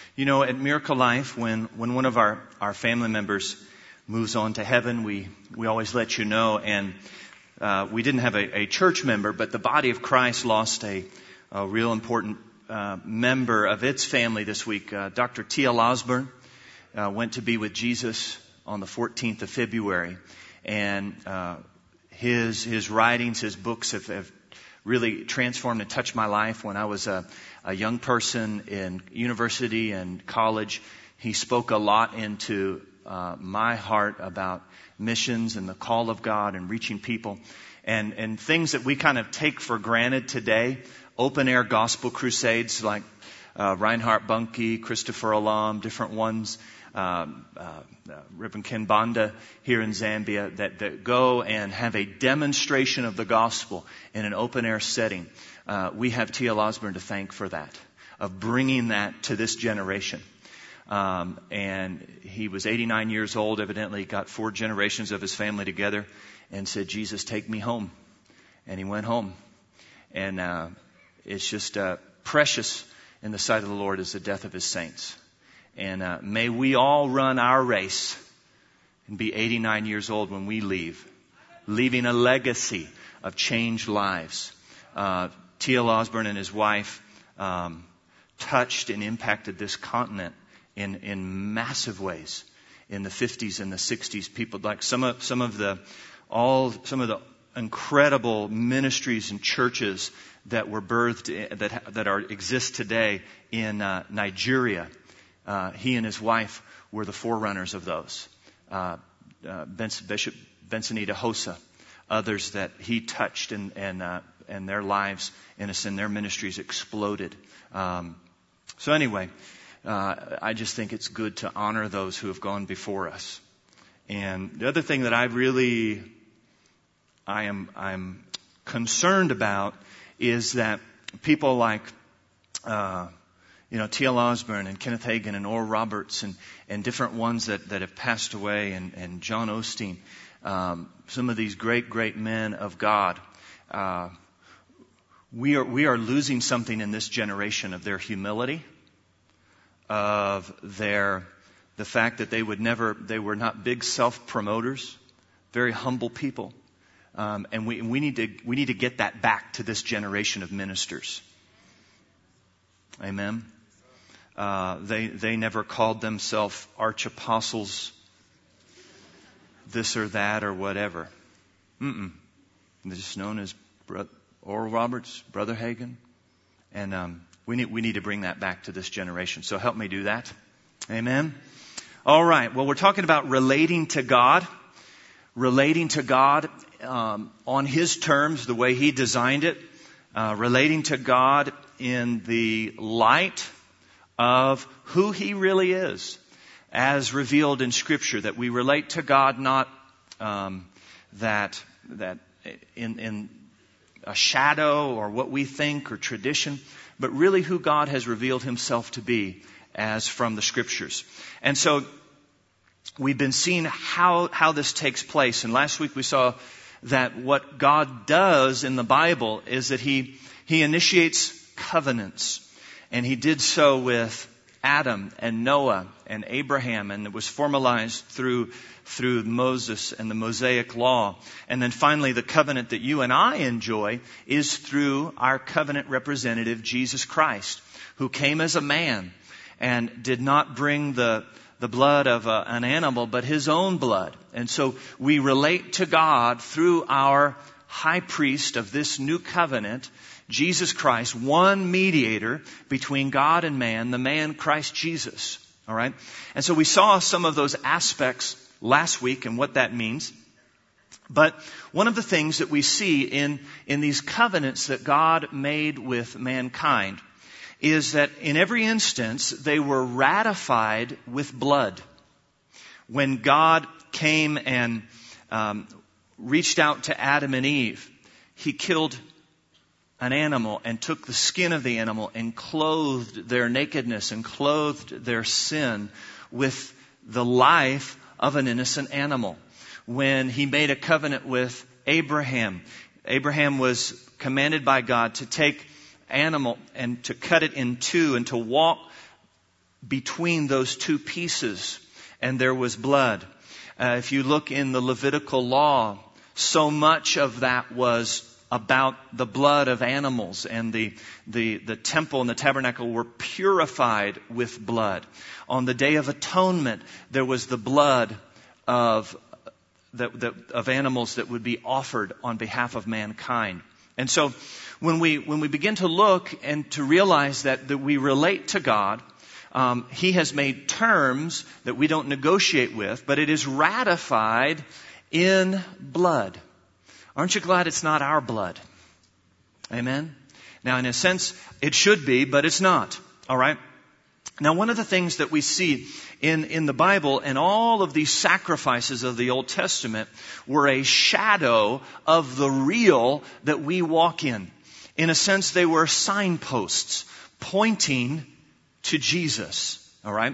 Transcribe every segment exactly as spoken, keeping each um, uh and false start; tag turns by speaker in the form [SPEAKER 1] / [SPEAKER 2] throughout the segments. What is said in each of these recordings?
[SPEAKER 1] You know, at Miracle Life, when, when one of our, our family members moves on to heaven, we, we always let you know. And uh, we didn't have a, a church member, but the body of Christ lost a, a real important uh, member of its family this week. Uh, Doctor T L Osborn uh, went to be with Jesus on the fourteenth of February. And uh, his his writings, his books have, have really transformed and touched my life. When I was a, a young person in university and college, he spoke a lot into uh, my heart about missions and the call of God and reaching people. And, and things that we kind of take for granted today, open air gospel crusades like uh, Reinhard Bunke, Christopher Alam, different ones, um, uh, uh, Reverend Ken Banda here in Zambia, that, that go and have a demonstration of the gospel in an open air setting. Uh, we have T L Osborn to thank for that, of bringing that to this generation. Um, and he was eighty-nine years old, evidently got four generations of his family together and said, Jesus, take me home. And he went home. And uh, it's just uh, precious in the sight of the Lord is the death of his saints. And uh, may we all run our race and be eighty-nine years old when we leave, leaving a legacy of changed lives. Uh, T L Osborn and his wife um, touched and impacted this continent in, in massive ways. In the fifties and the sixties, people like some of some of the all some of the incredible ministries and churches that were birthed that that are exist today in uh, Nigeria. Uh, he and his wife were the forerunners of those. Uh, uh, Benson, Bishop Benson Idahosa, others that he touched and and uh, and their lives in us and their ministries exploded. Um, so anyway, uh, I just think it's good to honor those who have gone before us. And the other thing that I really I am I'm concerned about is that people like uh, you know T L Osborn and Kenneth Hagin and Oral Roberts and and different ones that that have passed away, and and John Osteen, um, some of these great great men of God. Uh, we are we are losing something in this generation of their humility, of their the fact that they would never they were not big self promoters, very humble people. Um, and we, we need to we need to get that back to this generation of ministers. Amen. Uh, they they never called themselves arch apostles, this or that or whatever. Mm-mm. They're just known as Bro- Oral Roberts, Brother Hagin, and um, we need we need to bring that back to this generation. So help me do that. Amen. All right. Well, we're talking about relating to God, relating to God. Um, on His terms, the way He designed it, uh, relating to God in the light of who He really is, as revealed in Scripture. That we relate to God not um, that that in, in a shadow or what we think or tradition, but really who God has revealed Himself to be, as from the Scriptures. And so we've been seeing how how this takes place. And last week we saw that what God does in the Bible is that He He initiates covenants. And He did so with Adam and Noah and Abraham, and it was formalized through through Moses and the Mosaic Law. And then finally the covenant that you and I enjoy is through our covenant representative, Jesus Christ, who came as a man and did not bring the the blood of a, an animal, but His own blood. And so we relate to God through our high priest of this new covenant, Jesus Christ, one mediator between God and man, the man Christ Jesus. All right? And so we saw some of those aspects last week and what that means. But one of the things that we see in, in these covenants that God made with mankind is that in every instance, they were ratified with blood. When God came and um, reached out to Adam and Eve, He killed an animal and took the skin of the animal and clothed their nakedness and clothed their sin with the life of an innocent animal. When He made a covenant with Abraham, Abraham was commanded by God to take animal and to cut it in two and to walk between those two pieces, and there was blood. Uh, if you look in the Levitical law, so much of that was about the blood of animals, and the, the, the temple and the tabernacle were purified with blood. On the Day of Atonement, there was the blood of, the, the, of animals that would be offered on behalf of mankind. And so when we, when we begin to look and to realize that, that we relate to God, um, He has made terms that we don't negotiate with, but it is ratified in blood. Aren't you glad it's not our blood? Amen? Now, in a sense, it should be, but it's not. All right? Now, one of the things that we see in, in the Bible and all of these sacrifices of the Old Testament were a shadow of the real that we walk in. In a sense, they were signposts pointing to Jesus. All right?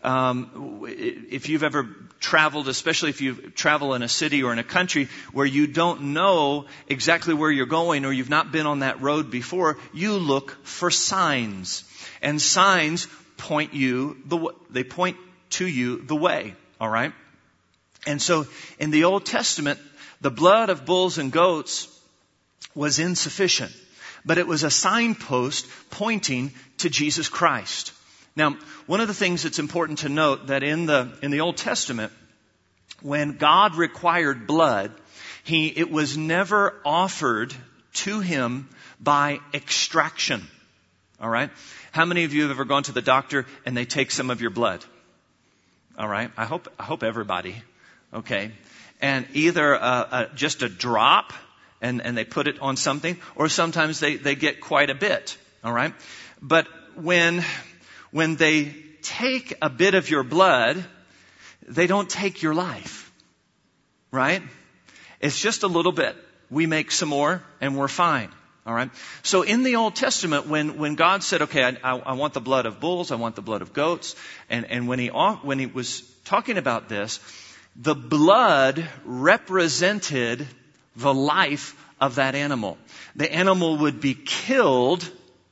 [SPEAKER 1] Um, if you've ever traveled, especially if you travel in a city or in a country where you don't know exactly where you're going or you've not been on that road before, you look for signs. And signs point you the they point to you the way. All right? And so in the Old Testament, the blood of bulls and goats was insufficient, but it was a signpost pointing to Jesus Christ. Now, one of the things that's important to note that in the in the Old Testament, when God required blood, he it was never offered to him by extraction. All right? How many of you have ever gone to the doctor and they take some of your blood? All right? I hope I hope everybody. Okay. And either uh, uh, just a drop and and they put it on something, or sometimes they they get quite a bit. All right? But when When they take a bit of your blood, they don't take your life. Right? It's just a little bit. We make some more and we're fine. All right? So in the Old Testament, when, when God said, okay, I, I, I want the blood of bulls, I want the blood of goats, and, and when he, when he was talking about this, the blood represented the life of that animal. The animal would be killed,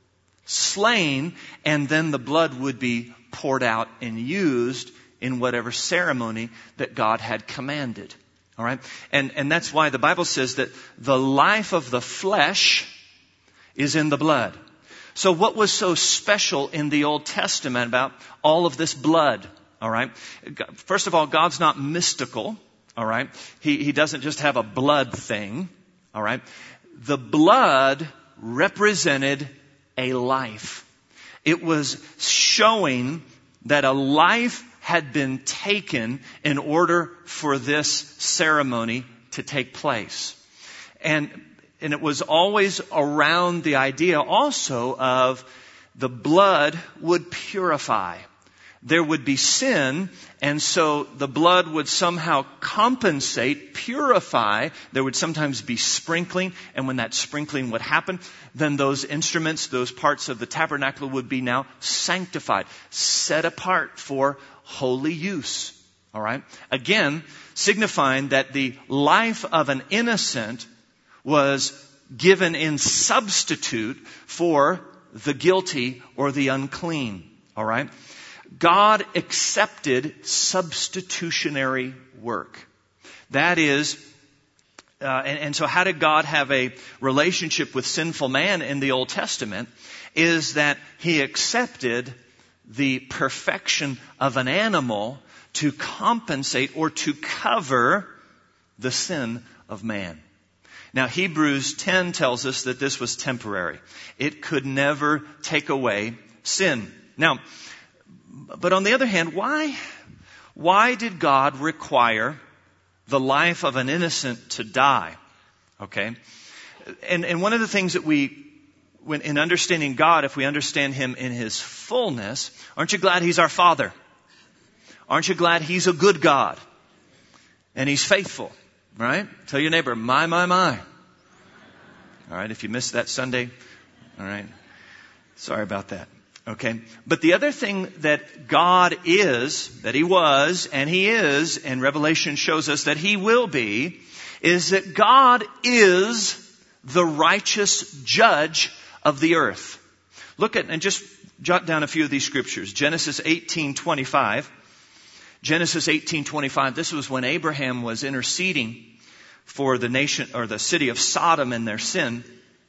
[SPEAKER 1] slain, and then the blood would be poured out and used in whatever ceremony that God had commanded. All right? And, and that's why the Bible says that the life of the flesh is in the blood. So what was so special in the Old Testament about all of this blood? All right? First of all, God's not mystical. All right? He, he doesn't just have a blood thing. All right? The blood represented a life. It was showing that a life had been taken in order for this ceremony to take place. And, and it was always around the idea also of the blood would purify. There would be sin, and so the blood would somehow compensate, purify. There would sometimes be sprinkling, and when that sprinkling would happen, then those instruments, those parts of the tabernacle would be now sanctified, set apart for holy use. All right? Again, signifying that the life of an innocent was given in substitute for the guilty or the unclean. All right? God accepted substitutionary work. That is, uh, and, and so how did God have a relationship with sinful man in the Old Testament? Is that He accepted the perfection of an animal to compensate or to cover the sin of man. Now, Hebrews ten tells us that this was temporary. It could never take away sin. Now, but on the other hand, why, why did God require the life of an innocent to die? Okay. And, and one of the things that we, when, in understanding God, if we understand Him in His fullness, aren't you glad He's our Father? Aren't you glad He's a good God? And He's faithful, right? Tell your neighbor, my, my, my. All right. If you missed that Sunday, all right. Sorry about that. Okay. But the other thing that God is, that He was, and He is, and Revelation shows us that He will be, is that God is the righteous judge of the earth. Look at, and just jot down a few of these scriptures. Genesis eighteen twenty-five. Genesis eighteen twenty-five. This was when Abraham was interceding for the nation or the city of Sodom and their sin.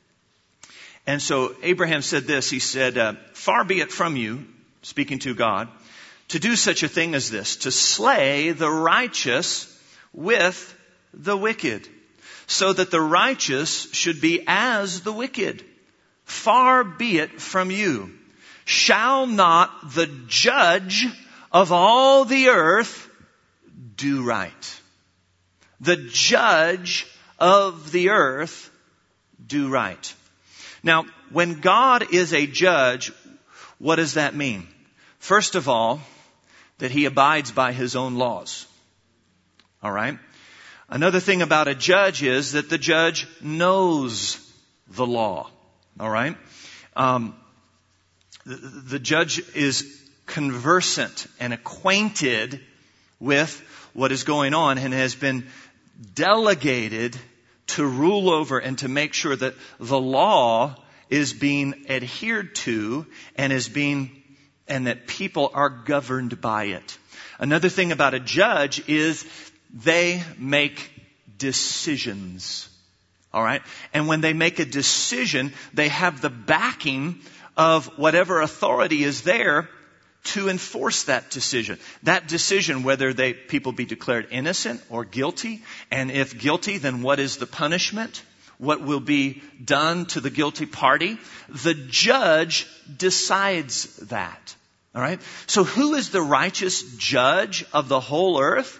[SPEAKER 1] And so Abraham said this. He said, uh, far be it from you, speaking to God, to do such a thing as this, to slay the righteous with the wicked, so that the righteous should be as the wicked. Far be it from you. Shall not the judge of all the earth do right? The judge of the earth do right. Now, when God is a judge, what does that mean? First of all, that he abides by his own laws. All right? Another thing about a judge is that the judge knows the law. All right? Um, the, the judge is conversant and acquainted with what is going on and has been delegated to rule over and to make sure that the law is being adhered to and is being and that people are governed by it. Another thing about a judge is they make decisions. All right? And when they make a decision, they have the backing of whatever authority is there to enforce that decision. That decision, whether they people be declared innocent or guilty, and if guilty, then what is the punishment? What will be done to the guilty party? The judge decides that. All right? So who is the righteous judge of the whole earth?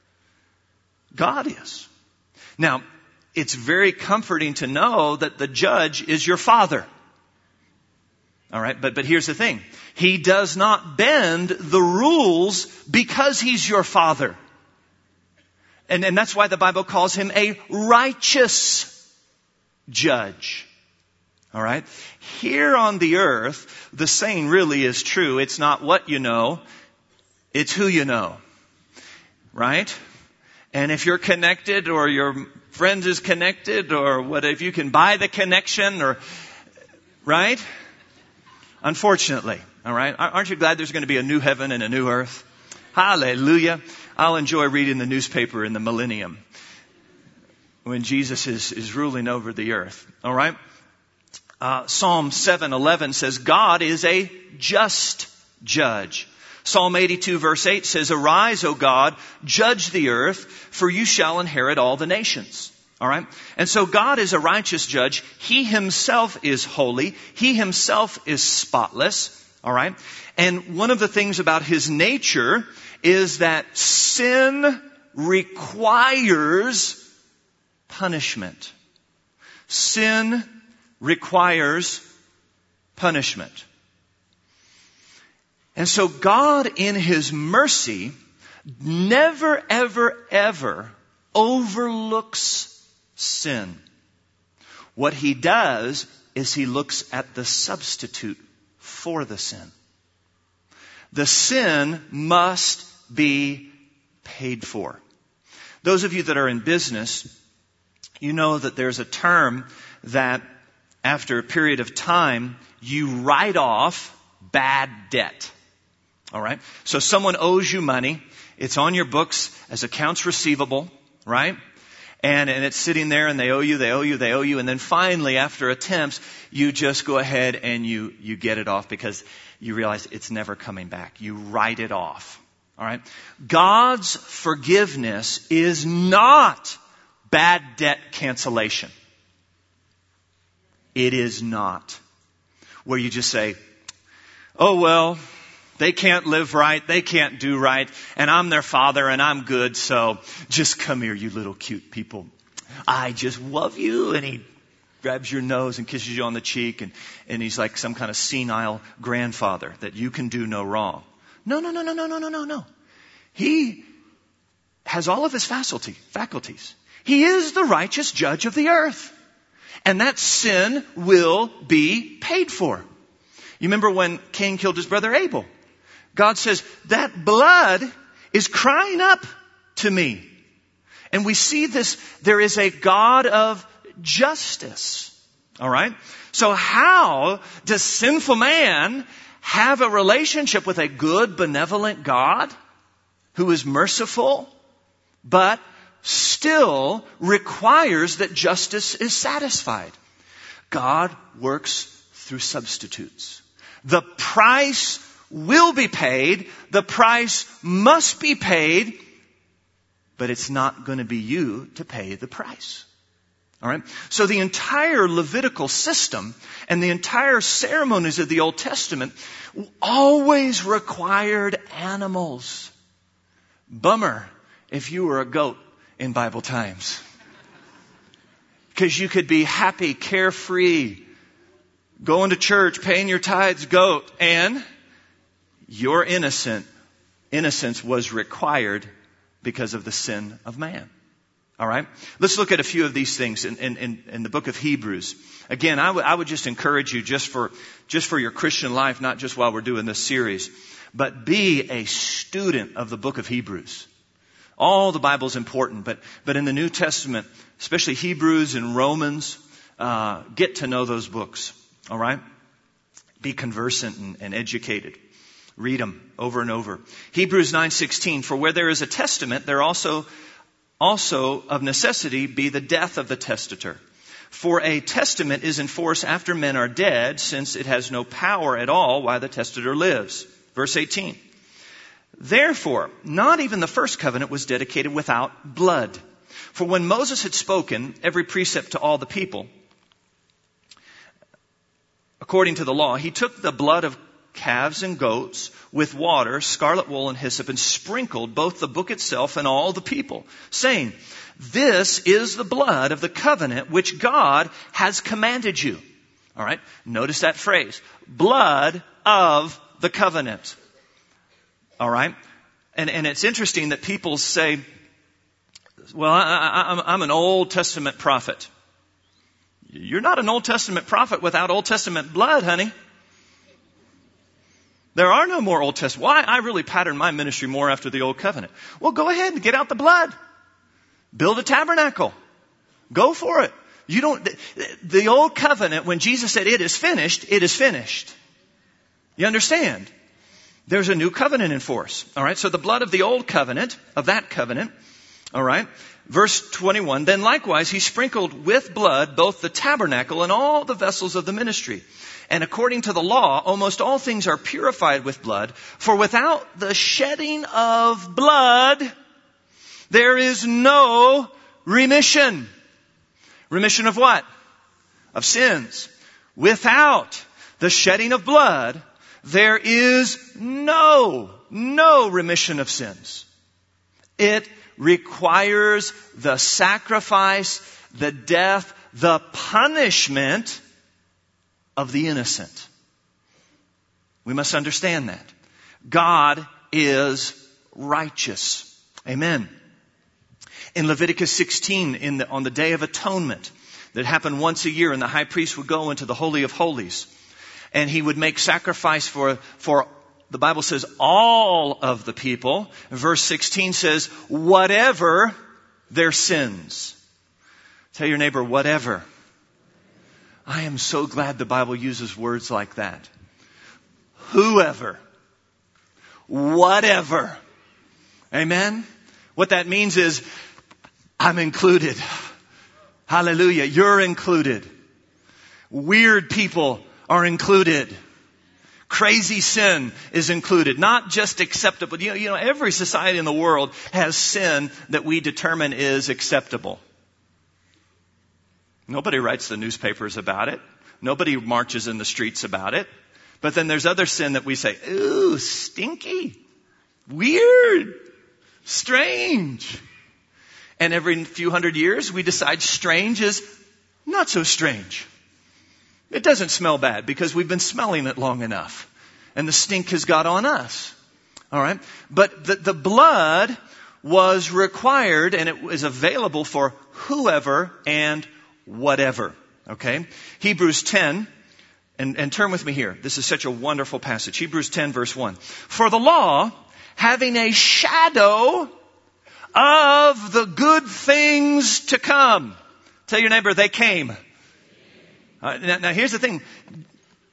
[SPEAKER 1] God is. Now, it's very comforting to know that the judge is your Father. All right? But, but here's the thing. He does not bend the rules because he's your Father. And, and that's why the Bible calls him a righteous judge. All right? Here on the earth, the saying really is true. It's not what you know, it's who you know. Right? And if you're connected or your friend is connected or what, if you can buy the connection or, right? Unfortunately. All right? Aren't you glad there's going to be a new heaven and a new earth? Hallelujah. I'll enjoy reading the newspaper in the millennium when Jesus is, is ruling over the earth. All right? Uh, Psalm seven eleven says, God is a just judge. Psalm eighty-two verse eight says, arise, O God, judge the earth, for you shall inherit all the nations. All right? And so God is a righteous judge. He himself is holy. He himself is spotless. All right? And one of the things about his nature is that sin requires punishment. Sin requires punishment. And so God in his mercy never, ever, ever overlooks sin. What he does is he looks at the substitute for the sin. The sin must be paid for. Those of you that are in business, you know that there's a term that after a period of time, you write off bad debt. All right? So someone owes you money. It's on your books as accounts receivable, right? And, and it's sitting there and they owe you, they owe you, they owe you. And then finally, after attempts, you just go ahead and you, you get it off because you realize it's never coming back. You write it off. All right? God's forgiveness is not bad debt cancellation. It is not. Where you just say, oh, well, they can't live right, they can't do right, and I'm their father and I'm good, so just come here, you little cute people. I just love you. And he grabs your nose and kisses you on the cheek, and, and he's like some kind of senile grandfather that you can do no wrong. No, no, no, no, no, no, no, no, no. He has all of his faculty, faculties. He is the righteous judge of the earth. And that sin will be paid for. You remember when Cain killed his brother Abel? God says, that blood is crying up to me. And we see this, there is a God of justice. All right? So how does sinful man have a relationship with a good, benevolent God who is merciful, but still requires that justice is satisfied. God works through substitutes. The price will be paid. The price must be paid. But it's not going to be you to pay the price. All right? So the entire Levitical system and the entire ceremonies of the Old Testament always required animals. Bummer if you were a goat in Bible times. Because you could be happy, carefree, going to church, paying your tithes, goat, and your innocent innocence was required because of the sin of man. All right? Let's look at a few of these things in, in, in, in the book of Hebrews. Again, I would, I would just encourage you just for, just for your Christian life, not just while we're doing this series, but be a student of the book of Hebrews. All the Bible is important, but, but in the New Testament, especially Hebrews and Romans, uh, get to know those books. All right? Be conversant and, and educated. Read them over and over. Hebrews nine sixteen, for where there is a testament, there also, also of necessity be the death of the testator. For a testament is in force after men are dead, since it has no power at all while the testator lives. Verse eighteen. Therefore, not even the first covenant was dedicated without blood. For when Moses had spoken every precept to all the people, according to the law, he took the blood of calves and goats with water, scarlet wool, and hyssop, and sprinkled both the book itself and all the people, saying, this is the blood of the covenant which God has commanded you. All right. Notice that phrase. Blood of the covenant. All right. And, and it's interesting that people say, well, I, I, I'm, I'm an Old Testament prophet. You're not an Old Testament prophet without Old Testament blood, honey. There are no more Old Testament. Why? I really pattern my ministry more after the Old Covenant. Well, go ahead and get out the blood. Build a tabernacle. Go for it. You don't, the, the Old Covenant, when Jesus said it is finished, it is finished. You understand? There's a new covenant in force. All right. So the blood of the old covenant, of that covenant. All right. Verse twenty-one. Then likewise he sprinkled with blood both the tabernacle and all the vessels of the ministry. And according to the law, almost all things are purified with blood. For without the shedding of blood, there is no remission. Remission of what? Of sins. Without the shedding of blood, there is no, no remission of sins. It requires the sacrifice, the death, the punishment of the innocent. We must understand that. God is righteous. Amen. In Leviticus sixteen, in the, on the Day of Atonement, that happened once a year, and the high priest would go into the Holy of Holies, and he would make sacrifice for, for, the Bible says, all of the people. Verse sixteen says, whatever their sins. Tell your neighbor, whatever. I am so glad the Bible uses words like that. Whoever. Whatever. Amen? What that means is, I'm included. Hallelujah. You're included. Weird people are included. Crazy sin is included. Not just acceptable. You know, you know, every society in the world has sin that we determine is acceptable. Nobody writes the newspapers about it. Nobody marches in the streets about it. But then there's other sin that we say, ooh, stinky, weird, strange. And every few hundred years we decide strange is not so strange. It doesn't smell bad because we've been smelling it long enough. And the stink has got on us. All right. But the, the blood was required and it was available for whoever and whatever. Okay. Hebrews ten, and, and turn with me here. This is such a wonderful passage. Hebrews ten verse one. For the law, having a shadow of the good things to come. Tell your neighbor, they came. Uh, now, now here's the thing.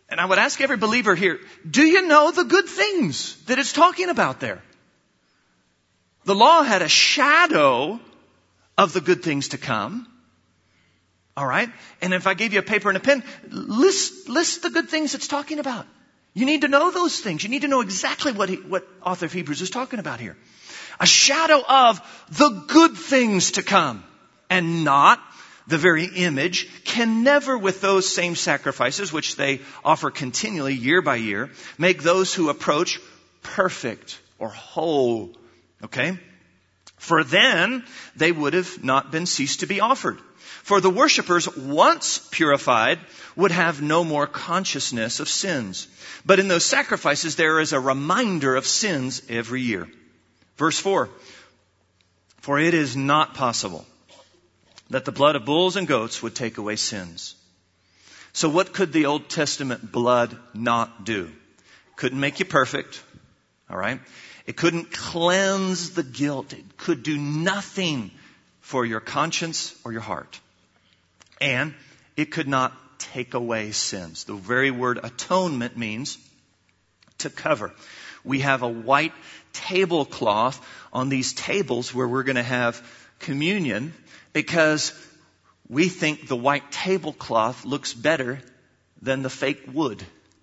[SPEAKER 1] And I would ask every believer here, do you know the good things that it's talking about there? The law had a shadow of the good things to come. All right? And if I gave you a paper and a pen, list, list the good things it's talking about. You need to know those things. You need to know exactly what he, what author of Hebrews is talking about here. A shadow of the good things to come, and not the very image, can never with those same sacrifices, which they offer continually year by year, make those who approach perfect or whole. Okay? For then they would have not been ceased to be offered. For the worshipers, once purified, would have no more consciousness of sins. But in those sacrifices there is a reminder of sins every year. Verse four. For it is not possible that the blood of bulls and goats would take away sins. So what could the Old Testament blood not do? Couldn't make you perfect. All right? It couldn't cleanse the guilt. It could do nothing for your conscience or your heart. And it could not take away sins. The very word atonement means to cover. We have a white tablecloth on these tables where we're going to have communion because we think the white tablecloth looks better than the fake wood.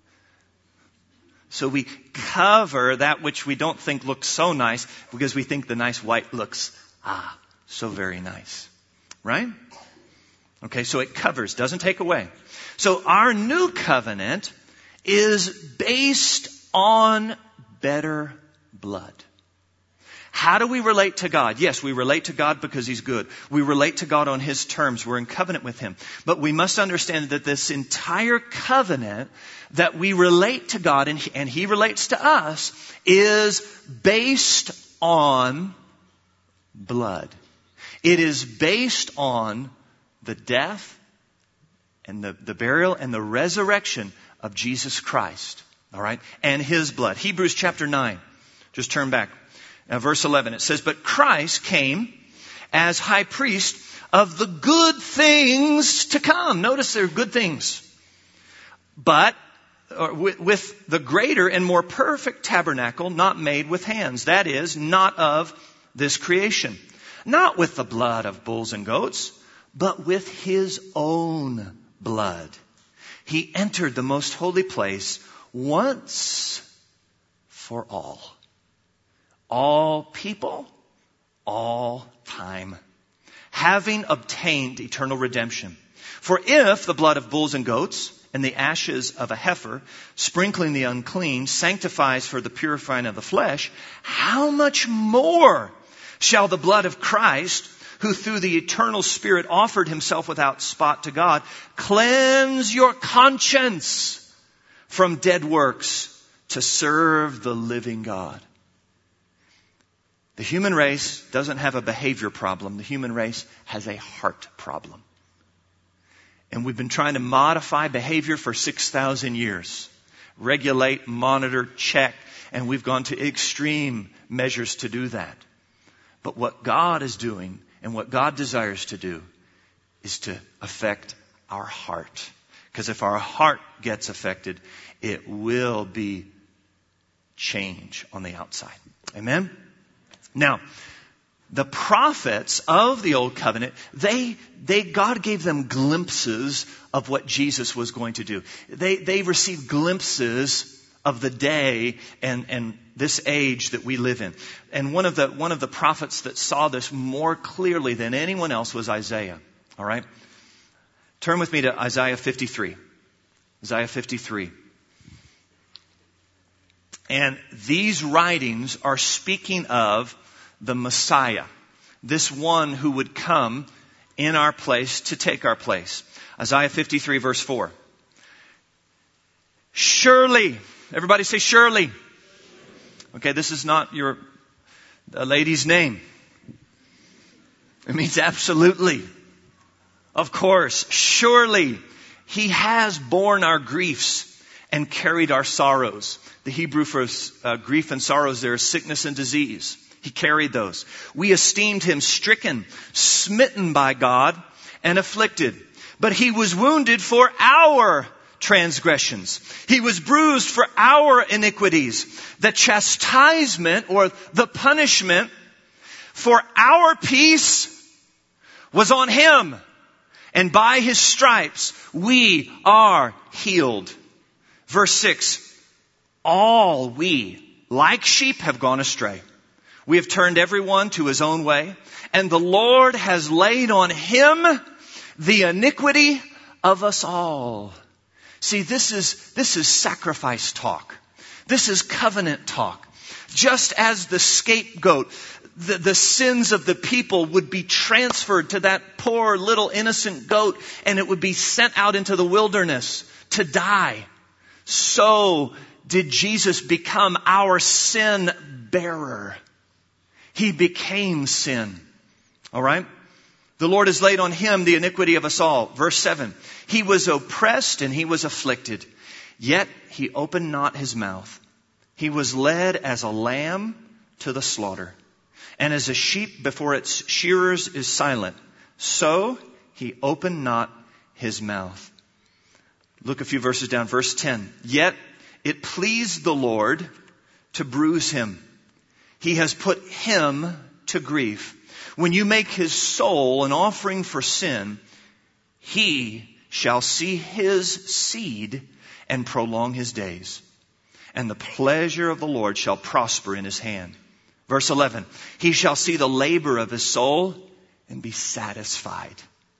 [SPEAKER 1] So we cover that which we don't think looks so nice because we think the nice white looks, ah, so very nice. Right? Okay, so it covers, doesn't take away. So our new covenant is based on better blood. How do we relate to God? Yes, we relate to God because He's good. We relate to God on His terms. We're in covenant with Him. But we must understand that this entire covenant that we relate to God and He, and He relates to us is based on blood. It is based on the death and the, the burial and the resurrection of Jesus Christ. All right? And His blood. Hebrews chapter nine. Just turn back. Now, verse eleven. It says, but Christ came as high priest of the good things to come. Notice they're good things. But or with, with the greater and more perfect tabernacle not made with hands. That is, not of this creation. Not with the blood of bulls and goats, but with His own blood. He entered the most holy place once for all. All people, all time. Having obtained eternal redemption. For if the blood of bulls and goats and the ashes of a heifer, sprinkling the unclean, sanctifies for the purifying of the flesh, how much more shall the blood of Christ, who through the eternal Spirit offered Himself without spot to God, cleanse your conscience from dead works to serve the living God. The human race doesn't have a behavior problem. The human race has a heart problem. And we've been trying to modify behavior for six thousand years. Regulate, monitor, check, and we've gone to extreme measures to do that. But what God is doing and what God desires to do is to affect our heart. Because if our heart gets affected, it will be change on the outside. Amen? Now, the prophets of the Old Covenant, they, they, God gave them glimpses of what Jesus was going to do. They, they received glimpses of the day and, and this age that we live in. And one of the, one of the prophets that saw this more clearly than anyone else was Isaiah. All right? Turn with me to Isaiah fifty-three. Isaiah fifty-three. And these writings are speaking of the Messiah. This one who would come in our place to take our place. Isaiah fifty-three verse four. Surely, everybody say surely. Okay, this is not your a lady's name. It means absolutely. Of course, surely He has borne our griefs and carried our sorrows. The Hebrew for uh, grief and sorrows there is sickness and disease. He carried those. We esteemed Him stricken, smitten by God, and afflicted. But He was wounded for our transgressions. He was bruised for our iniquities. The chastisement or the punishment for our peace was on him. And by his stripes we are healed. Verse six, all we, like sheep, have gone astray. We have turned everyone to his own way, and the Lord has laid on him the iniquity of us all. See, this is, this is sacrifice talk. This is covenant talk. Just as the scapegoat, the, the sins of the people would be transferred to that poor little innocent goat, and it would be sent out into the wilderness to die. So did Jesus become our sin bearer. He became sin. All right? The Lord has laid on him the iniquity of us all. Verse seven. He was oppressed and he was afflicted, yet he opened not his mouth. He was led as a lamb to the slaughter, and as a sheep before its shearers is silent, so he opened not his mouth. Look a few verses down. Verse ten. Yet it pleased the Lord to bruise him. He has put him to grief. When you make his soul an offering for sin, he shall see his seed and prolong his days. And the pleasure of the Lord shall prosper in his hand. Verse eleven. He shall see the labor of his soul and be satisfied.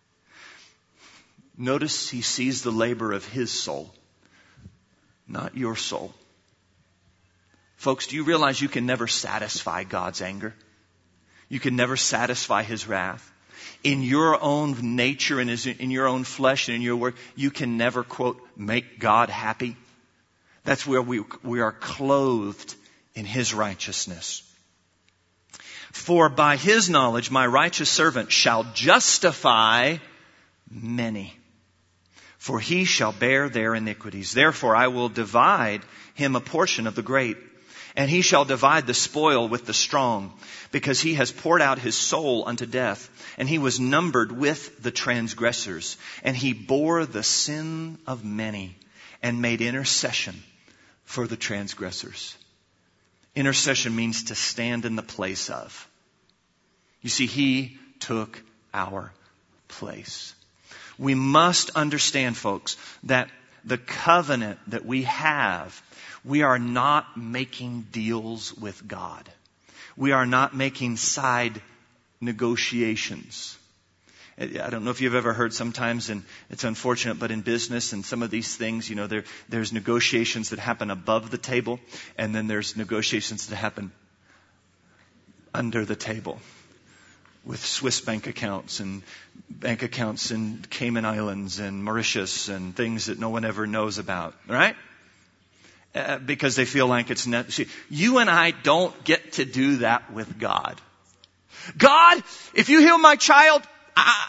[SPEAKER 1] Notice he sees the labor of his soul, not your soul. Folks, do you realize you can never satisfy God's anger? You can never satisfy his wrath. In your own nature and in your own flesh and in your work, you can never, quote, make God happy. That's where we, we are clothed in his righteousness. For by his knowledge my righteous servant shall justify many, for he shall bear their iniquities. Therefore I will divide him a portion of the great, and he shall divide the spoil with the strong, because he has poured out his soul unto death, and he was numbered with the transgressors, and he bore the sin of many, and made intercession for the transgressors. Intercession means to stand in the place of. You see, he took our place. We must understand, folks, that the covenant that we have, we are not making deals with God. We are not making side negotiations. I don't know if you've ever heard sometimes, and it's unfortunate, but in business and some of these things, you know, there, there's negotiations that happen above the table, and then there's negotiations that happen under the table with Swiss bank accounts and bank accounts in Cayman Islands and Mauritius and things that no one ever knows about, right? Uh, because they feel like it's net. See, you and I don't get to do that with God. God, if you heal my child, I,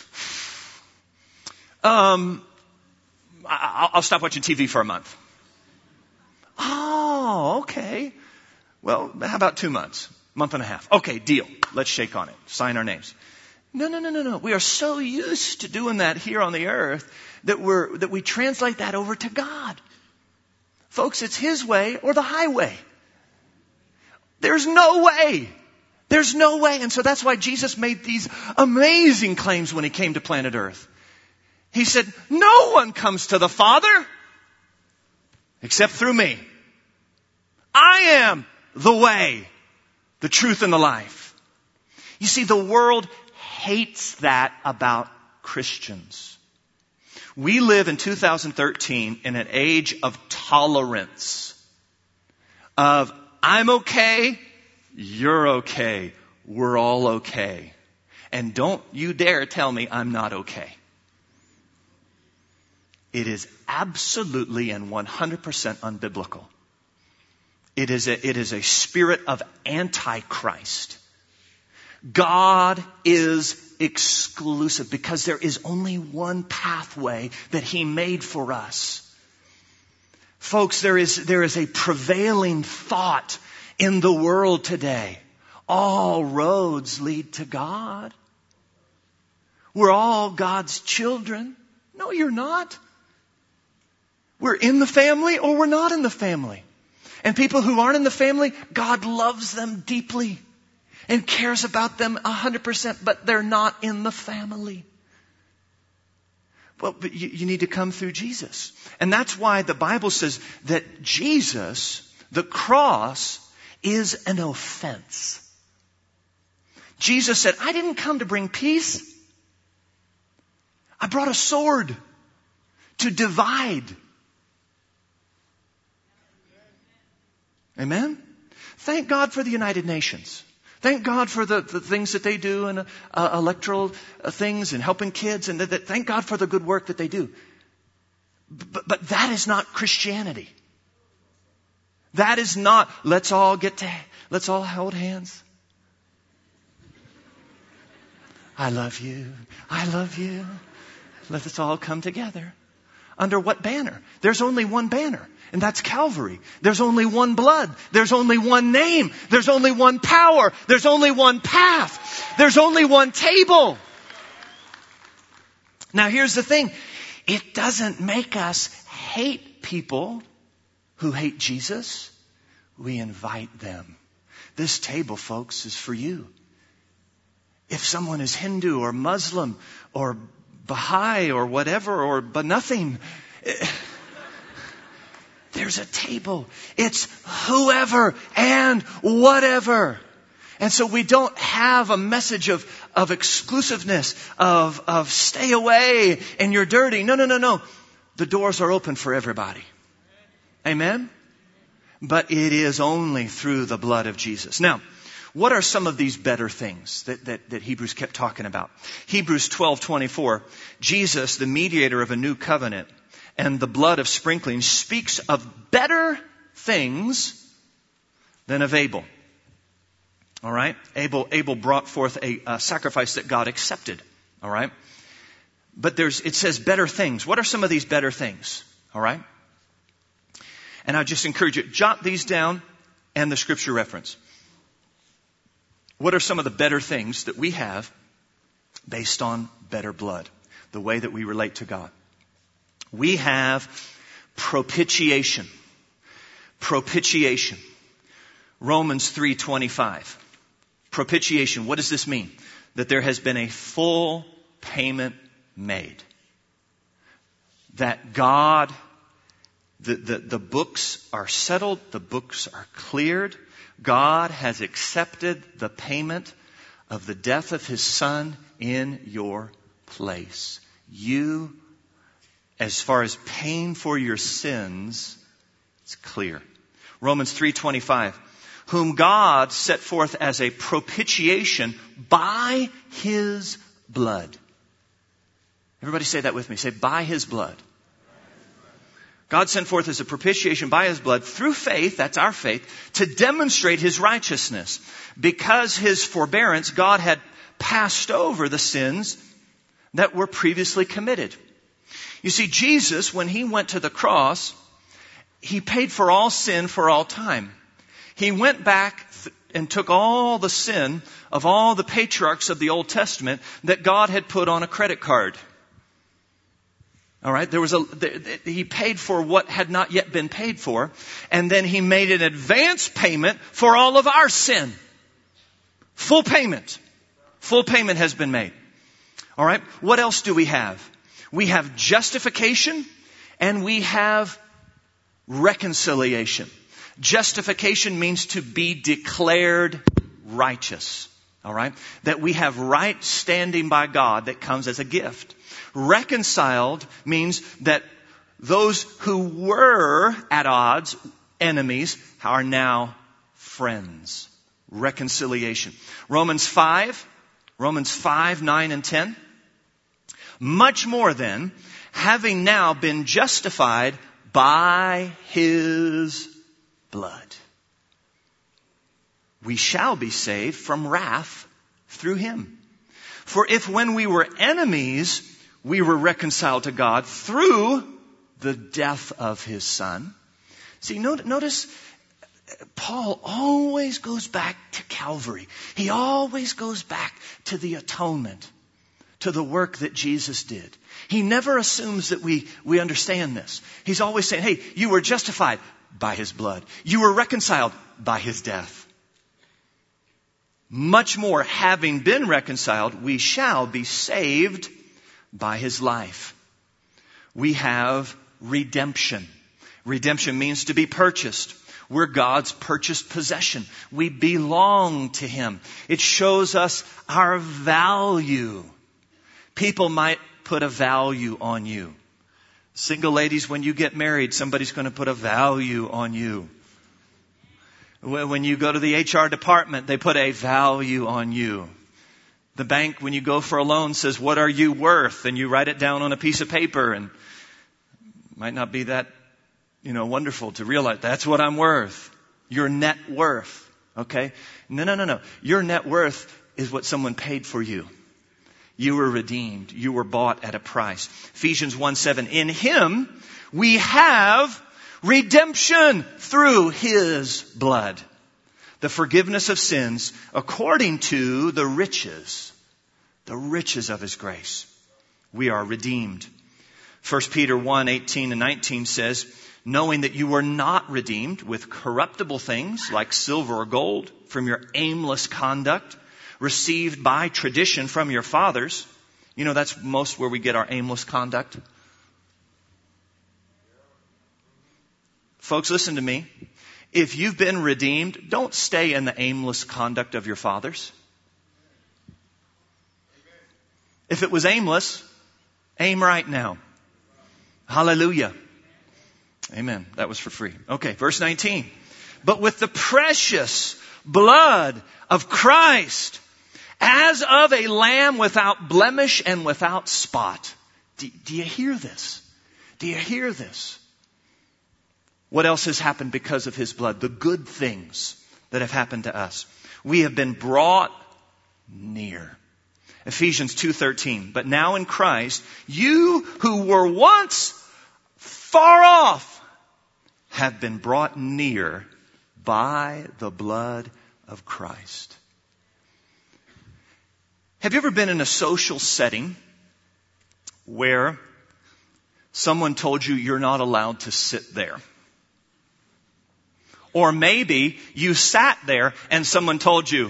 [SPEAKER 1] um, I'll, I'll stop watching T V for a month. Oh, okay. Well, how about two months? Month and a half. Okay, deal. Let's shake on it. Sign our names. No, no, no, no, no. We are so used to doing that here on the earth that we're, that we translate that over to God. Folks, it's his way or the highway. There's no way. There's no way. And so that's why Jesus made these amazing claims when he came to planet Earth. He said, no one comes to the Father except through me. I am the way, the truth, and the life. You see, the world hates that about Christians. We live in two thousand thirteen in an age of tolerance. Of, I'm okay, you're okay, we're all okay. And don't you dare tell me I'm not okay. It is absolutely and one hundred percent unbiblical. It is a, it is a spirit of Antichrist. God is exclusive because there is only one pathway that he made for us. Folks, there is, there is a prevailing thought in the world today. All roads lead to God. We're all God's children. No, you're not. We're in the family or we're not in the family. And people who aren't in the family, God loves them deeply and cares about them one hundred percent, but they're not in the family. Well, but you, you need to come through Jesus. And that's why the Bible says that Jesus, the cross, is an offense. Jesus said, I didn't come to bring peace. I brought a sword to divide. Amen? Thank God for the United Nations. Thank God for the, the things that they do and uh, electoral uh, things and helping kids. And that, that, thank God for the good work that they do. But, but that is not Christianity. That is not, let's all get to, let's all hold hands. I love you. I love you. Let us all come together. Under what banner? There's only one banner, and that's Calvary. There's only one blood. There's only one name. There's only one power. There's only one path. There's only one table. Now here's the thing. It doesn't make us hate people who hate Jesus. We invite them. This table, folks, is for you. If someone is Hindu or Muslim or Baha'i or whatever or but nothing, there's a table. It's whoever and whatever. And so we don't have a message of, of exclusiveness, of, of stay away and you're dirty. No, no, no, no. The doors are open for everybody. Amen? But it is only through the blood of Jesus. Now, what are some of these better things that, that, that Hebrews kept talking about? Hebrews twelve twenty-four, Jesus, the mediator of a new covenant, and the blood of sprinkling speaks of better things than of Abel. All right? Abel, Abel brought forth a, a sacrifice that God accepted. All right? But there's, it says better things. What are some of these better things? All right? And I just encourage you, jot these down and the scripture reference. What are some of the better things that we have based on better blood? The way that we relate to God. We have propitiation. Propitiation. Romans three twenty-five. Propitiation. What does this mean? That there has been a full payment made. That God, the, the, the books are settled, the books are cleared. God has accepted the payment of the death of His Son in your place. You, as far as paying for your sins, it's clear. Romans three twenty-five. Whom God set forth as a propitiation by His blood. Everybody say that with me. Say, by His blood. God sent forth as a propitiation by His blood through faith, that's our faith, to demonstrate His righteousness. Because His forbearance, God had passed over the sins that were previously committed. You see, Jesus, when He went to the cross, He paid for all sin for all time. He went back th- and took all the sin of all the patriarchs of the Old Testament that God had put on a credit card. All right, there was a, he paid for what had not yet been paid for, and then He made an advance payment for all of our sin. Full payment. Full payment has been made. All right, what else do we have? We have justification and we have reconciliation. Justification means to be declared righteous. All right, that we have right standing by God that comes as a gift. Reconciled means that those who were at odds, enemies, are now friends. Reconciliation. Romans five, Romans five, nine, and ten. Much more then, having now been justified by His blood, we shall be saved from wrath through Him. For if when we were enemies, we were reconciled to God through the death of His Son. See, notice Paul always goes back to Calvary. He always goes back to the atonement, to the work that Jesus did. He never assumes that we, we understand this. He's always saying, hey, you were justified by his blood. You were reconciled by his death. Much more, having been reconciled, we shall be saved by his life. We have redemption. Redemption means to be purchased. We're God's purchased possession. We belong to him. It shows us our value. People might put a value on you. Single ladies, when you get married, somebody's going to put a value on you. When you go to the H R department, they put a value on you. The bank, when you go for a loan, says, what are you worth? And you write it down on a piece of paper, and it might not be that, you know, wonderful to realize that's what I'm worth. Your net worth. Okay? No, no, no, no. Your net worth is what someone paid for you. You were redeemed. You were bought at a price. Ephesians one seven. In him we have redemption through his blood. The forgiveness of sins according to the riches, the riches of his grace. We are redeemed. First Peter one eighteen and nineteen says, knowing that you were not redeemed with corruptible things like silver or gold from your aimless conduct received by tradition from your fathers. You know, that's most where we get our aimless conduct. Folks, listen to me. If you've been redeemed, don't stay in the aimless conduct of your fathers. If it was aimless, aim right now. Hallelujah. Amen. That was for free. Okay, verse nineteen. But with the precious blood of Christ, as of a lamb without blemish and without spot. Do, do you hear this? Do you hear this? What else has happened because of his blood? The good things that have happened to us. We have been brought near. Ephesians two thirteen. But now in Christ, you who were once far off have been brought near by the blood of Christ. Have you ever been in a social setting where someone told you you're not allowed to sit there? Or maybe you sat there and someone told you,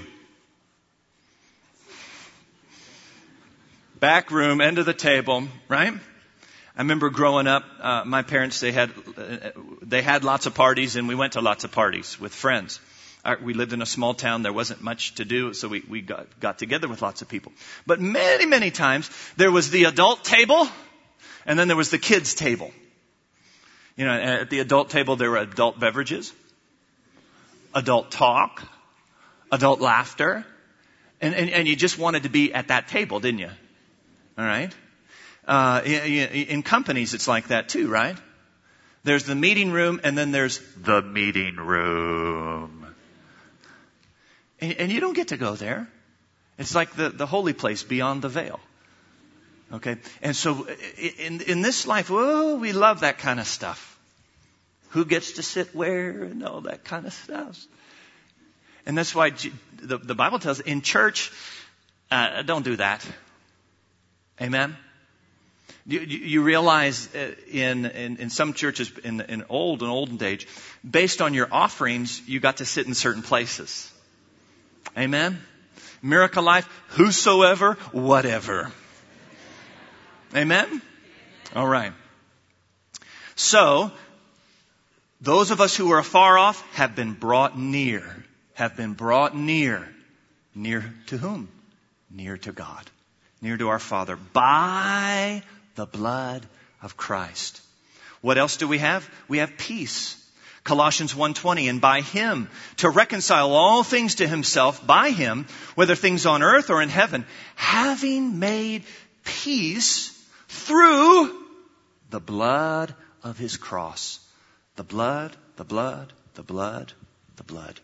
[SPEAKER 1] back room, end of the table, right? I remember growing up, uh, my parents, they had, uh, they had lots of parties, and we went to lots of parties with friends. Uh, we lived in a small town. There wasn't much to do, so we, we got, got together with lots of people. But many, many times, there was the adult table, and then there was the kids table. You know, at the adult table, there were adult beverages, adult talk, adult laughter, and, and, and you just wanted to be at that table, didn't you? All right? Uh, in, in companies, it's like that too, right? There's the meeting room, and then there's the meeting room. And, and you don't get to go there. It's like the, the holy place beyond the veil. Okay? And so in, in this life, oh, we love that kind of stuff. Who gets to sit where and all that kind of stuff. And that's why the, the Bible tells us in church, uh, don't do that. Amen? You, you realize in, in, in some churches in, in old and olden age, based on your offerings, you got to sit in certain places. Amen? Miracle Life, whosoever, whatever. Amen? All right. So, those of us who are afar off have been brought near. Have been brought near. Near to whom? Near to God. Near to our Father. By the blood of Christ. What else do we have? We have peace. Colossians one twenty, and by him to reconcile all things to himself, by him, whether things on earth or in heaven, having made peace through the blood of his cross. The blood, the blood, the blood, the blood.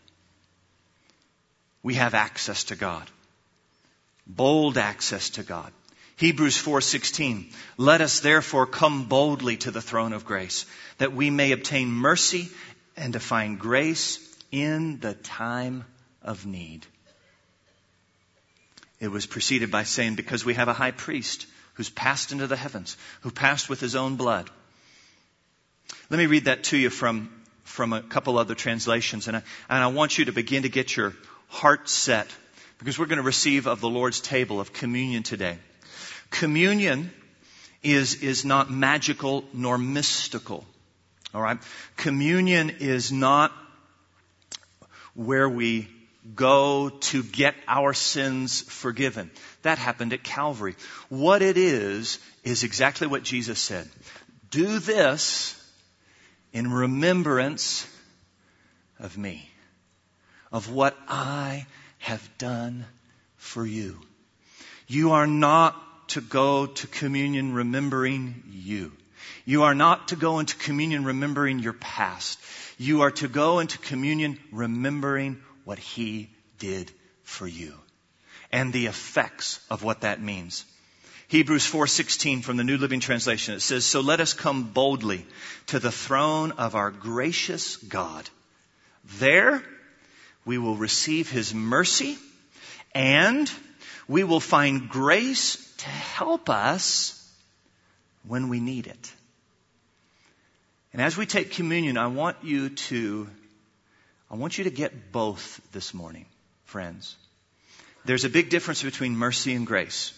[SPEAKER 1] We have access to God. Bold access to God. Hebrews four sixteen, let us therefore come boldly to the throne of grace, that we may obtain mercy and to find grace in the time of need. it was preceded by saying, because we have a high priest who's passed into the heavens, who passed with his own blood. Let me read that to you from, from a couple other translations. And I, and I want you to begin to get your heart set, because we're going to receive of the Lord's table of communion today. Communion is, is not magical nor mystical. All right? Communion is not where we go to get our sins forgiven. That happened at Calvary. What it is, is exactly what Jesus said. Do this in remembrance of me, of what I have done for you. You are not to go to communion remembering you. You are not to go into communion remembering your past. You are to go into communion remembering what He did for you and the effects of what that means. Hebrews four sixteen from the New Living Translation. It says, so let us come boldly to the throne of our gracious God. There we will receive His mercy and we will find grace to help us when we need it. And as we take communion, I want you to, I want you to get both this morning, friends. There's a big difference between mercy and grace.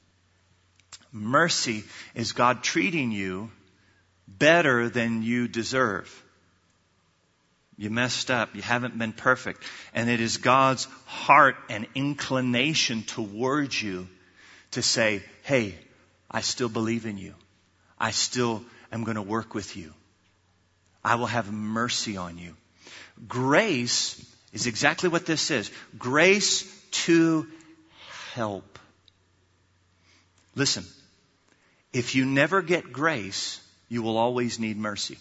[SPEAKER 1] Mercy is God treating you better than you deserve. You messed up. You haven't been perfect. And it is God's heart and inclination towards you to say, hey, I still believe in you. I still am going to work with you. I will have mercy on you. Grace is exactly what this is. Grace to help. Listen, if you never get grace, you will always need mercy.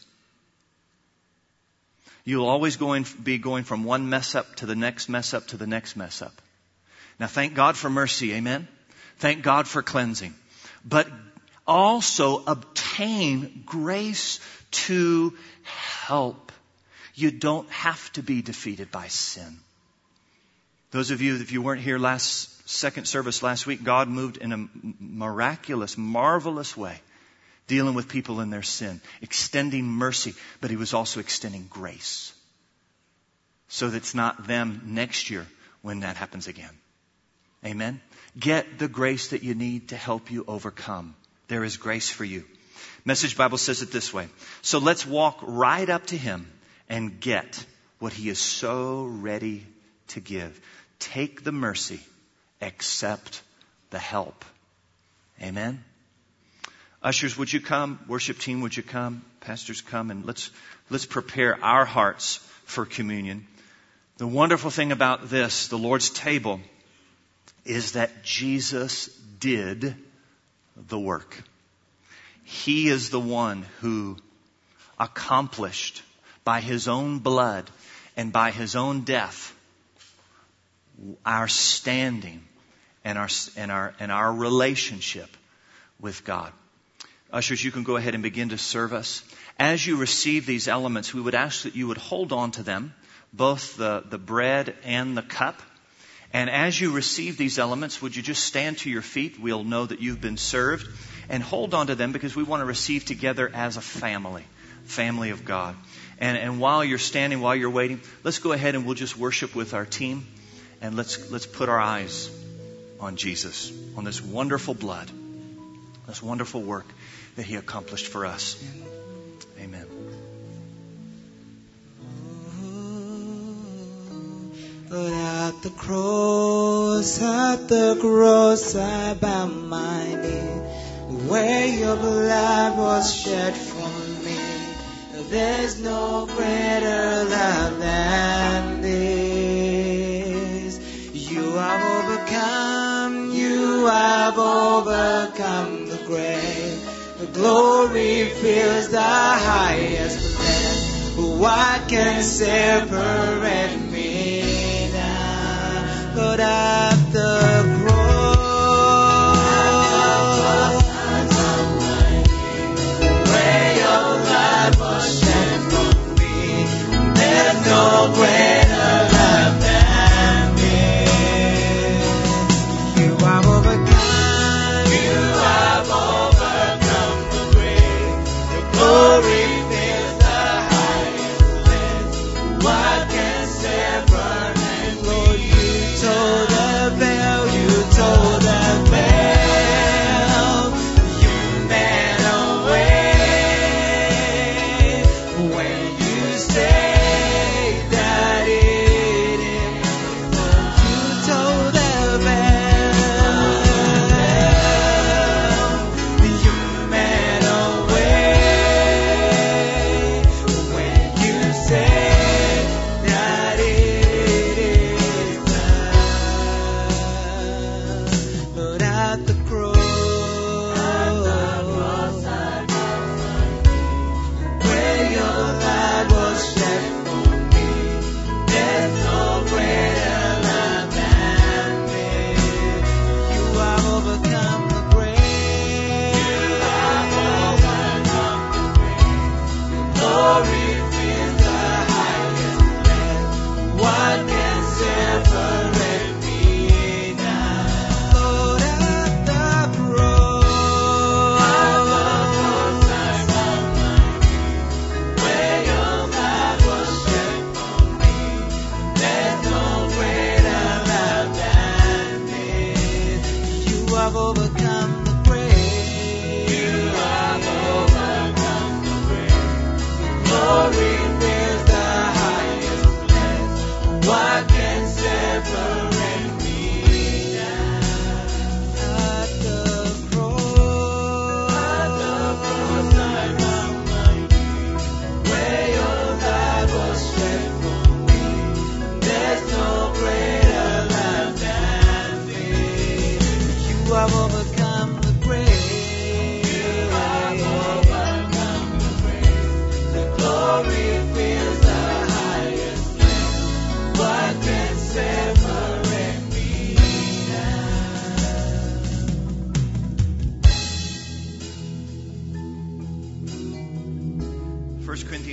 [SPEAKER 1] You will always going, be going from one mess up to the next mess up to the next mess up. Now, thank God for mercy, amen? Thank God for cleansing. But also obtain grace to help. You don't have to be defeated by sin. Those of you, if you weren't here last second service last week, God moved in a miraculous, marvelous way, dealing with people in their sin, extending mercy, but He was also extending grace. So that it's not them next year when that happens again. Amen? Get the grace that you need to help you overcome. There is grace for you. Message Bible says it this way. So let's walk right up to Him and get what He is so ready to give. Take the mercy, accept the help. Amen? Ushers, would you come? Worship team, would you come? Pastors, come, and let's let's prepare our hearts for communion. The wonderful thing about this, the Lord's table, is that Jesus did the work. He is the one who accomplished by His own blood and by His own death our standing and our and our and our relationship with God. Ushers, you can go ahead and begin to serve us. As you receive these elements, we would ask that you would hold on to them, both the, the bread and the cup. And as you receive these elements, would you just stand to your feet? We'll know that you've been served. And hold on to them because we want to receive together as a family, family of God. And, and while you're standing, while you're waiting, let's go ahead and we'll just worship with our team. And let's let's put our eyes on Jesus, on this wonderful blood, this wonderful work that He accomplished for us. Amen.
[SPEAKER 2] But at the cross, at the cross, I bow my knee, where your blood was shed for me. There's no greater love than this. You have overcome, you have overcome the grave. The glory fills the highest land. What can separate me now? But at the cross, where your blood was shed for me, there's no greater love than this. You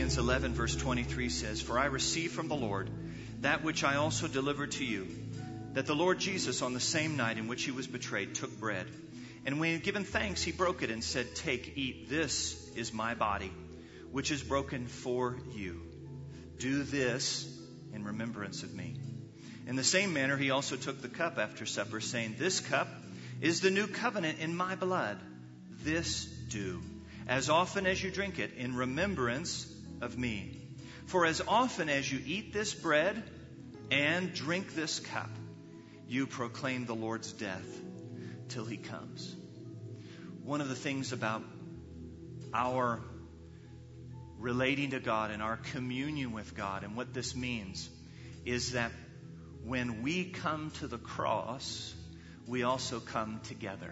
[SPEAKER 1] Corinthians eleven, verse twenty-three says, "For I received from the Lord that which I also delivered to you, that the Lord Jesus, on the same night in which he was betrayed, took bread. And when he had given thanks, he broke it and said, 'Take, eat, this is my body, which is broken for you. Do this in remembrance of me.' In the same manner, he also took the cup after supper, saying, 'This cup is the new covenant in my blood. This do, as often as you drink it, in remembrance of me. For as often as you eat this bread and drink this cup, you proclaim the Lord's death till he comes.'" One of the things about our relating to God and our communion with God and what this means is that when we come to the cross, we also come together.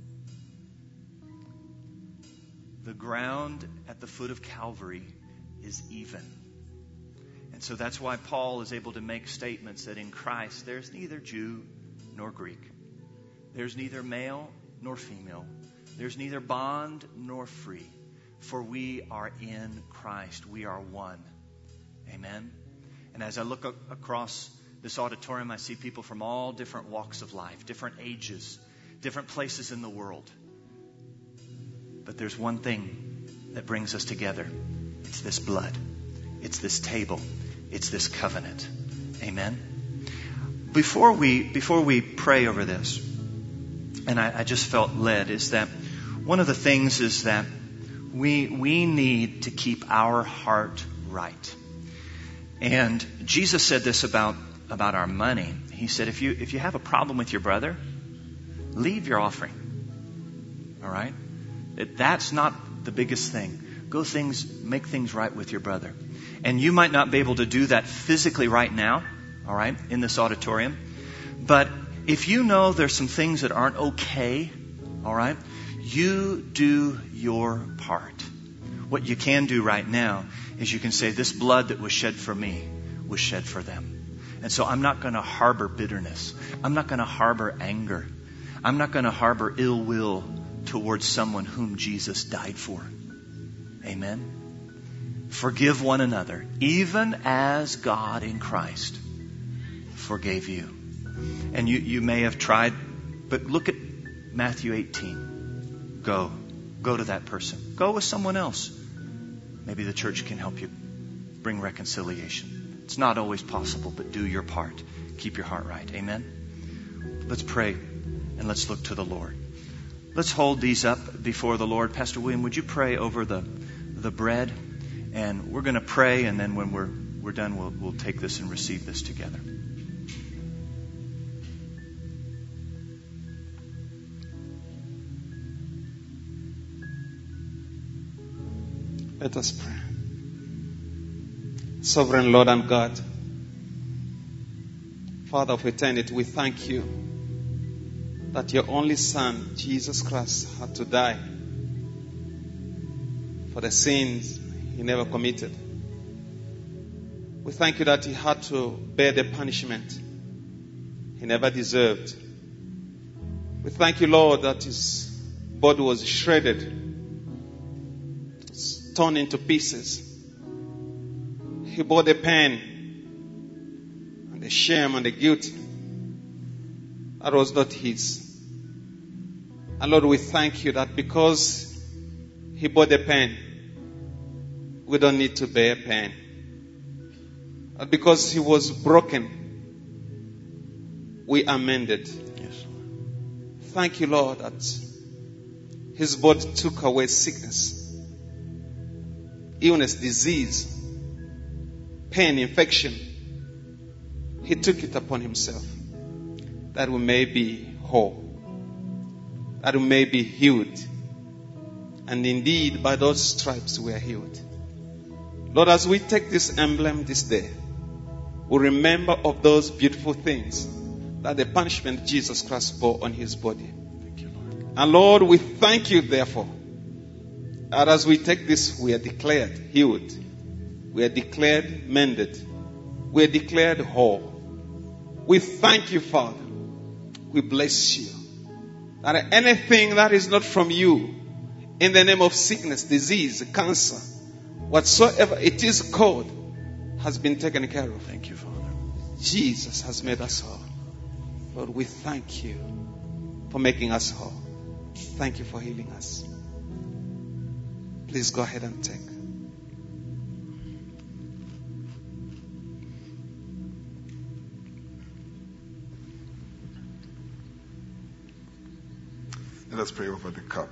[SPEAKER 1] The ground at the foot of Calvary is even. And so that's why Paul is able to make statements that in Christ there's neither Jew nor Greek. There's neither male nor female. There's neither bond nor free. For we are in Christ. We are one. Amen. And as I look a- across this auditorium, I see people from all different walks of life, different ages, different places in the world. But there's one thing that brings us together. It's this blood. It's this table. It's this covenant. Amen. Before we before we pray over this, and I, I just felt led, is that one of the things is that we we need to keep our heart right. And Jesus said this about about our money. He said, if you if you have a problem with your brother, leave your offering. All right? It, that's not the biggest thing. Go things, make things right with your brother. And you might not be able to do that physically right now, all right, in this auditorium. But if you know there's some things that aren't okay, all right, you do your part. What you can do right now is you can say, this blood that was shed for me was shed for them. And so I'm not going to harbor bitterness. I'm not going to harbor anger. I'm not going to harbor ill will towards someone whom Jesus died for. Amen. Forgive one another, even as God in Christ forgave you. And you, you may have tried, but look at Matthew eighteen. Go. Go to that person. Go with someone else. Maybe the church can help you bring reconciliation. It's not always possible, but do your part. Keep your heart right. Amen. Let's pray and let's look to the Lord. Let's hold these up before the Lord. Pastor William, would you pray over the the bread? And we're going to pray, and then when we're we're done, we'll we'll take this and receive this together.
[SPEAKER 3] Let us pray. Sovereign Lord and God, Father of eternity, we thank you that your only Son, Jesus Christ, had to die for the sins he never committed. We thank you that he had to bear the punishment he never deserved. We thank you, Lord, that his body was shredded, torn into pieces. He bore the pain and the shame and the guilt that was not his. And Lord, we thank you that because he bore the pain, we don't need to bear pain. And because he was broken, we are mended.
[SPEAKER 1] Yes.
[SPEAKER 3] Thank you, Lord, that his body took away sickness, illness, disease, pain, infection. He took it upon himself that we may be whole, that we may be healed. And indeed, by those stripes we are healed. Lord, as we take this emblem this day, we remember of those beautiful things that the punishment Jesus Christ bore on his body.
[SPEAKER 1] Thank you, Lord.
[SPEAKER 3] And Lord, we thank you, therefore, that as we take this, we are declared healed. We are declared mended. We are declared whole. We thank you, Father. We bless you. That anything that is not from you, in the name of sickness, disease, cancer, Whatsoever it is called has been taken care of.
[SPEAKER 1] Thank you, Father.
[SPEAKER 3] Jesus has made us whole. Lord, we thank you for making us whole. Thank you for healing us. Please go ahead and take.
[SPEAKER 4] Let us pray over the cup.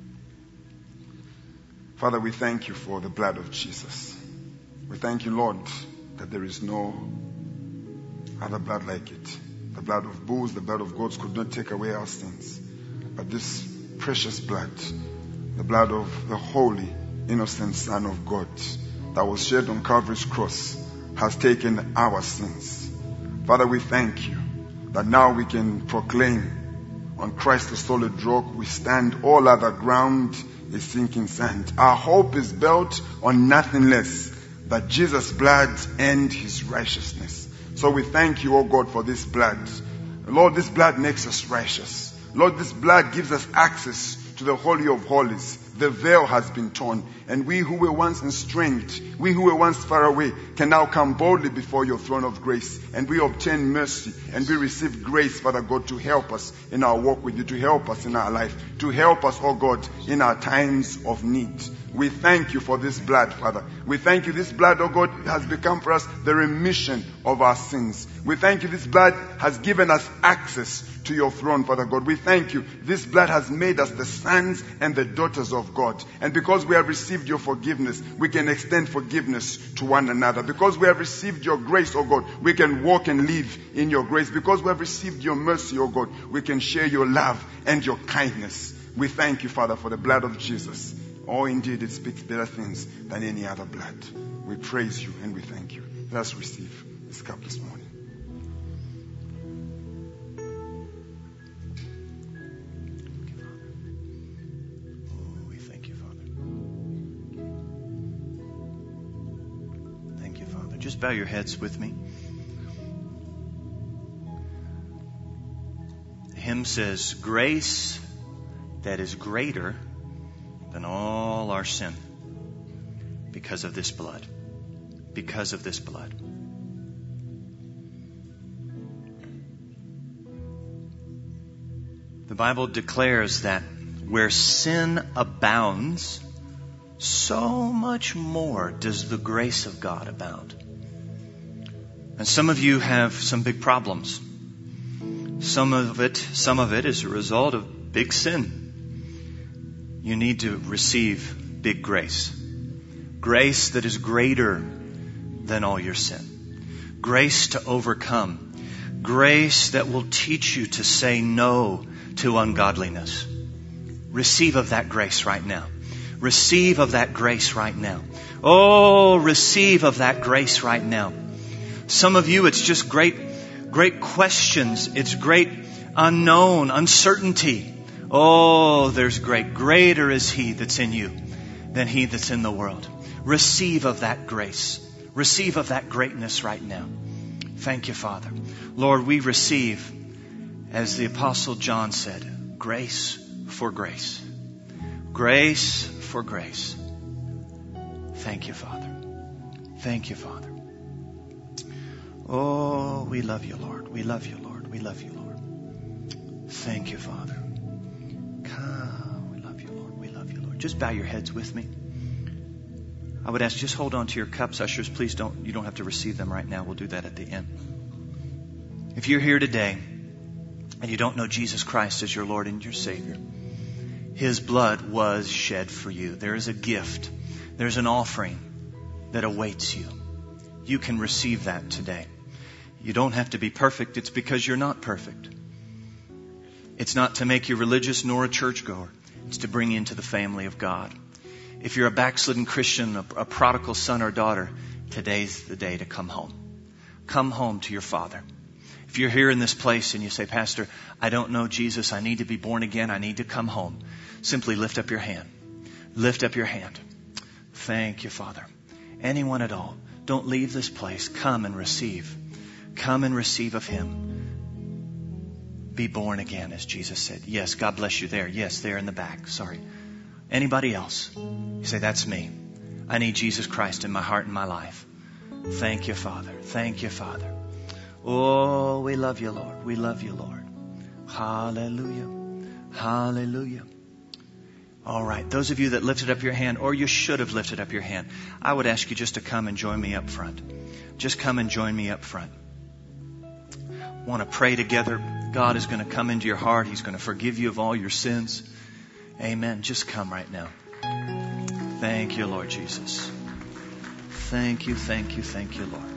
[SPEAKER 4] Father, we thank you for the blood of Jesus. We thank you, Lord, that there is no other blood like it. The blood of bulls, the blood of goats could not take away our sins. But this precious blood, the blood of the holy, innocent Son of God that was shed on Calvary's cross, has taken our sins. Father, we thank you that now we can proclaim, on Christ the solid rock we stand, all other ground is sinking sand. Our hope is built on nothing less but Jesus' blood and his righteousness. So we thank you, O God, for this blood. Lord, this blood makes us righteous. Lord, this blood gives us access to the Holy of Holies. The veil has been torn, and we who were once estranged, we who were once far away, can now come boldly before your throne of grace, and we obtain mercy, and we receive grace, Father God, to help us in our walk with you, to help us in our life, to help us, oh God, in our times of need. We thank you for this blood, Father. We thank you this blood, oh God, has become for us the remission of our sins. We thank you this blood has given us access to your throne, Father God. We thank you this blood has made us the sons and the daughters of God. And because we have received your forgiveness, we can extend forgiveness to one another. Because we have received your grace, oh God, we can walk and live in your grace. Because we have received your mercy, oh God, we can share your love and your kindness. We thank you, Father, for the blood of Jesus. Oh, indeed, it speaks better things than any other blood. We praise you and we thank you. Let us receive this cup this morning.
[SPEAKER 1] Oh, we thank you, Father. Thank you, Father. Just bow your heads with me. The hymn says, grace that is greater than all our sin, because of this blood. Because of this blood. The Bible declares that where sin abounds, so much more does the grace of God abound. And some of you have some big problems. Some of it, some of it is a result of big sin. You need to receive big grace. Grace that is greater than all your sin. Grace to overcome. Grace that will teach you to say no to ungodliness. Receive of that grace right now. Receive of that grace right now. Oh, receive of that grace right now. Some of you, it's just great, great questions. It's great unknown, uncertainty. Oh, there's great. Greater is He that's in you than he that's in the world. Receive of that grace. Receive of that greatness right now. Thank you, Father. Lord, we receive, as the Apostle John said, grace for grace. Grace for grace. Thank you, Father. Thank you, Father. Oh, we love you, Lord. We love you, Lord. We love you, Lord. Thank you, Father. We love you, Lord. We love you, Lord. Just bow your heads with me. I would ask, just hold on to your cups. Ushers, please don't, you don't have to receive them right now. We'll do that at the end. If you're here today and you don't know Jesus Christ as your Lord and your Savior, His blood was shed for you. There is a gift. There's an offering that awaits you. You can receive that today. You don't have to be perfect. It's because you're not perfect. It's not to make you religious nor a churchgoer. It's to bring you into the family of God. If you're a backslidden Christian, a, a prodigal son or daughter, today's the day to come home. Come home to your Father. If you're here in this place and you say, Pastor, I don't know Jesus. I need to be born again. I need to come home. Simply lift up your hand. Lift up your hand. Thank you, Father. Anyone at all, don't leave this place. Come and receive. Come and receive of Him. Be born again, as Jesus said. Yes, God bless you there. Yes, there in the back. Sorry. Anybody else? You say, that's me. I need Jesus Christ in my heart and my life. Thank you, Father. Thank you, Father. Oh, we love you, Lord. We love you, Lord. Hallelujah. Hallelujah. All right. Those of you that lifted up your hand, or you should have lifted up your hand, I would ask you just to come and join me up front. Just come and join me up front. Want to pray together. God is going to come into your heart. He's going to forgive you of all your sins. Amen. Just come right now. Thank you, Lord Jesus. Thank you, thank you, thank you, Lord.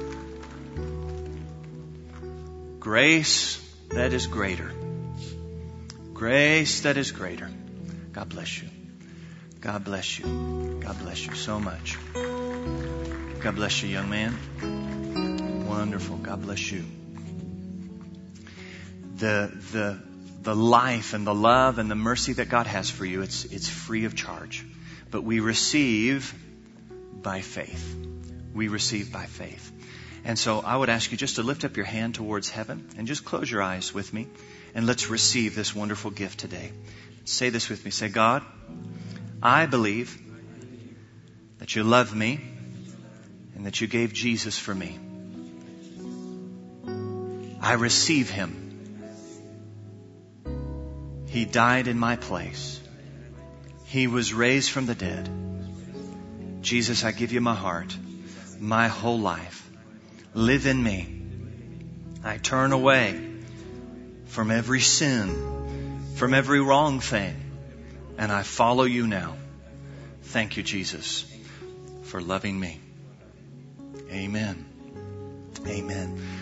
[SPEAKER 1] Grace that is greater. Grace that is greater. God bless you. God bless you. God bless you so much. God bless you, young man. Wonderful. God bless you. The, the, the life and the love and the mercy that God has for you, it's, it's free of charge. But we receive by faith. We receive by faith. And so I would ask you just to lift up your hand towards heaven and just close your eyes with me. And let's receive this wonderful gift today. Say this with me. Say, God, I believe that you love me and that you gave Jesus for me. I receive him. He died in my place. He was raised from the dead. Jesus, I give you my heart, my whole life. Live in me. I turn away from every sin, from every wrong thing, and I follow you now. Thank you, Jesus, for loving me. Amen. Amen.